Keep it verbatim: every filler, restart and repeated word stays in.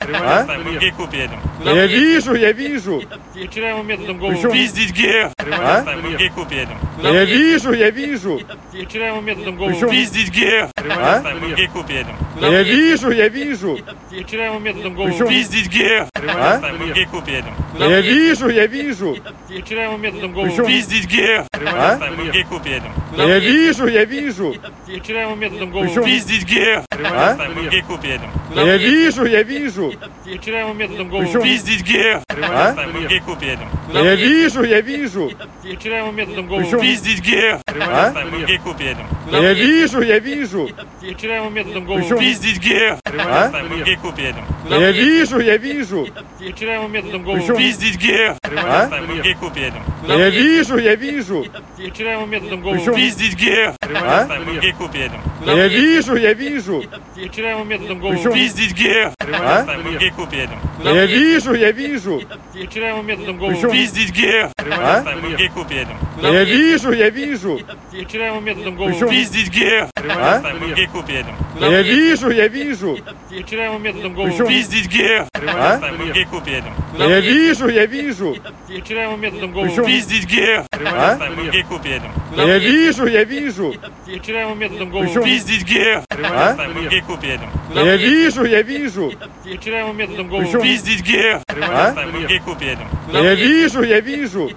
А? Мы в гей-клуб едем. Я вижу, я вижу. Вчера ему методом голову Причем- пиздить геев. А? Мы в гей-клуб едем. Я вижу, я вижу. Вчера ему методом голову Причем- пиздить геев. А? Мы в гей-клуб едем. Я вижу, я вижу. Вчера ему методом голову Причем- пиздить геев. А? Мы в гей-клуб едем. Я вижу, я вижу. Вчера ему методом голову Причем- пиздить геев. А? Мы в гей-клуб едем. Я вижу, я вижу. Вчера ему методом голову Причем- пиздить геев. А? Мы в гей-клуб едем. Я вижу, я вижу. Вчера ему методом голову Причем- пиздить геев. А? Мы в гей-клуб едем. Я вижу, я вижу. Вчера ему методом голову Причем- пиздить геев. А? Мы в гей-клуб едем. Я вижу, я вижу. Вчера ему методом голову Причем- пиздить геев. А? Мы в гей-клуб едем. Я вижу, я вижу. Вчера ему методом голову Причем- пиздить геев. А? Мы в гей-клуб едем. Я вижу, я вижу. Вчера ему методом голову Причем- пиздить геев. А? Мы в гей-клуб едем. Я вижу, я вижу. Вчера ему методом голову Причем- пиздить геев. А? Мы в гей-клуб едем. Я вижу, я вижу. Вчера ему методом голову Причем- пиздить геев. А? Мы в гей-клуб едем. Я вижу, я вижу. Вчера ему методом голову Причем- пиздить геев. А? Мы в гей-клуб едем. Я вижу, я вижу. Вчера ему методом голову Причем- пиздить геев. А? Мы в гей-клуб едем. Я вижу, я вижу. Вчера ему методом голову Причем- пиздить геев. А? Мы в гей-клуб едем. Я вижу, я вижу. Вчера ему методом голову Причем- пиздить геев. А? Мы в гей-клуб едем. Я вижу, я вижу. Вчера ему методом голову Причем- пиздить геев. А? Мы в гей-клуб едем. Я вижу, я вижу.